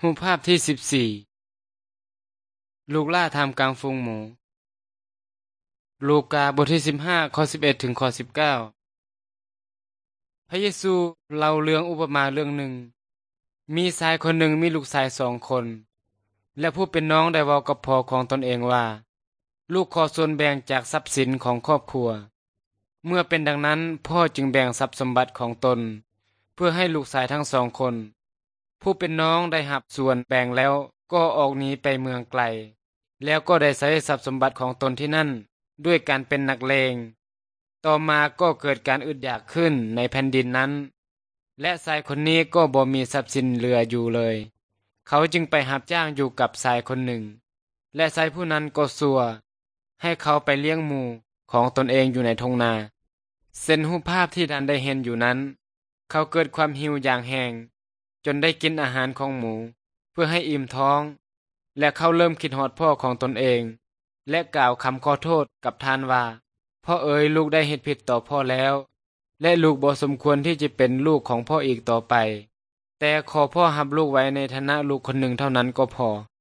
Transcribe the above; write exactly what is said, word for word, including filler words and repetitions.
รูปภาพที่สิบสี่ลูกล่าทำกลางฝูงหมูลูกาบทที่สิบห้าข้อสิบเอ็ดถึงข้อสิบเก้าพระเยซูเล่าเรื่องอุปมาเรื่องหนึ่งมีชายคนหนึ่งมีลูกชายสองคนและผู้เป็นน้องได้เว้ากับพ่อของตนเองว่าลูกขอส่วนแบ่งจากทรัพย์สินของครอบครัวเมื่อเป็นดังนั้นพ่อจึงแบ่งทรัพย์สมบัติของตนเพื่อให้ลูกชายทั้งสองคนผู้เป็นน้องได้หับส่วนแบ่งแล้วก็ออกหนีไปเมืองไกลแล้วก็ได้ใช้ทรัพย์สมบัติของตนที่นั่นด้วยการเป็นนักเลงต่อมาก็เกิดการอึดอยากขึ้นในแผ่นดินนั้นและชายคนนี้ก็บ่มีทรัพย์สินเหลืออยู่เลยเขาจึงไปหับจ้างอยู่กับชายคนหนึ่งและชายผู้นั้นก็สัวให้เขาไปเลี้ยงหมูของตนเองอยู่ในทงนาเส้นรูปภาพที่ท่านได้เห็นอยู่นั้นเขาเกิดความหิวอย่างแห้งจนได้กินอาหารของหมูเพื่อให้อิ่มท้องและเขาเริ่มคิดฮอดพ่อของตนเองและกล่าวคำขอโทษกับท่านว่าพ่อเอ๋ยลูกได้เฮ็ดผิดต่อพ่อแล้วและลูกบ่สมควรที่จะเป็นลูกของพ่ออีกต่อไปแต่ขอพ่อรับลูกไว้ในฐานะลูกคนหนึ่งเท่านั้นก็พอ